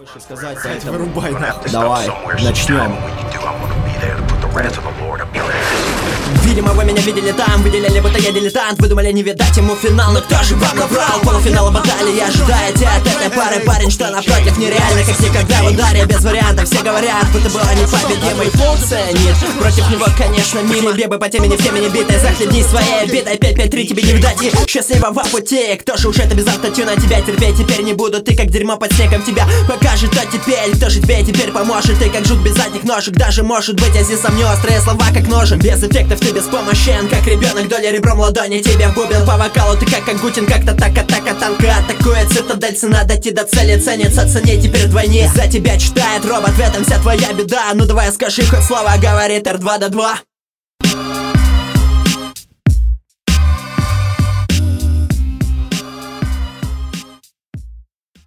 больше сказать, поэтому вырубай нахуй. Давай, начнем. Видимо, вы меня видели там, выделяли, будто я дилетант. Вы думали не видать ему финал, но кто же вам наврал? Полуфинала баталии ожидаете от этой пары. Парень, что напротив, нереально, как никогда в ударе. Без вариантов, все говорят, будто был непобедимый. Ценит, против него, конечно, мимо. Тебе бы по теме не в теме не битой. Захлебнись своей битой, 5-5-3 тебе не видать. И счастливого пути, кто же уж это без автотюна? Тебя терпеть теперь не буду, ты как дерьмо под снегом. Тебя покажет, кто теперь, кто же тебе теперь поможет. Ты как жут без задних ножек, даже может быть, я здесь сомню острые слова, как ножик. Без эффектов ты беспомощен, как ребенок, доля ребром ладони. Тебе бубен по вокалу, ты как Агутин, как-то так, атака танка атакует. Цитадель, цена дойти до цели, ценится, цене теперь вдвойне. За тебя читает робот, в этом вся твоя беда. Ну давай скажи хоть слово, говорит R2-D2.